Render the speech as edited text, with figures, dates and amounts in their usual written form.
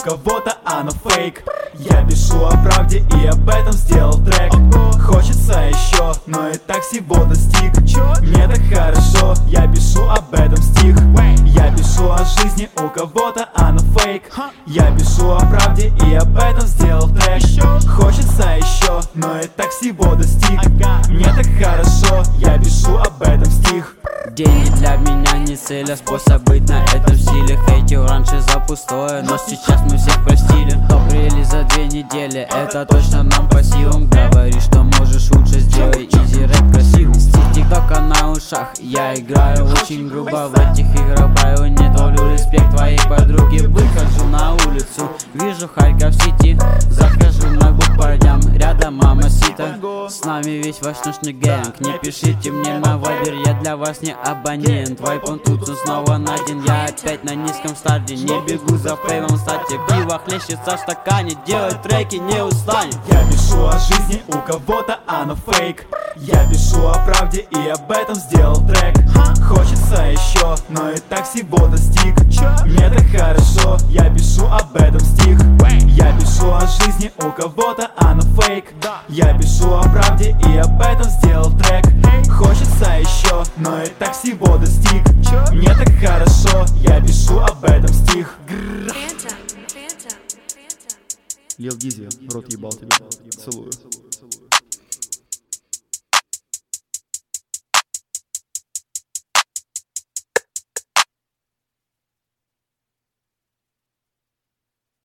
кого-то оно фейк. Я пишу о правде и об этом сделал трек. Хочется еще, но и так всего достиг. Мне так хорошо, я пишу об этом стих. Я пишу о жизни, у кого-то оно фейк. Я пишу о правде и об этом сделал трек. Хочется еще, но и так всего достиг. Мне так хорошо, я пишу об этом стих. Деньги для меня не цель, а способ быть на этом стиле. Хейтил раньше за пустое, но сейчас мы всех простили. Добрели за 2 недели, это точно нам по силам. Говори, что можешь лучше, сделай изи рэп красивым. Стих тик-тока на ушах, я играю очень грубо. В этих играх баю, не долю респект твоей подруге. Выхожу на улицу, вижу Харьков-Сити. Захожу на губ парням, рядом мамасита. С нами весь ваш ночный гэнг. Не пишите мне на вайбер, я для вас не абонент. Вайп он тут, он снова найден. Я опять на низком старте, не бегу за феймом, кстати. Пиво хлещется в стакане, делать треки не устанет. Я пишу о жизни, у кого-то оно фейк. Я пишу о правде и об этом сделал трек. Хочется еще, но и так всего достиг. Мне так хорошо, я пишу об этом стих. Я пишу о жизни, у кого-то оно фейк. Я пишу о правде и об этом сделал трек. Хочется еще, но и так всего достиг. Мне так хорошо, я пишу об этом стих. Lil Gizzy, в рот ебал тебя. Целую.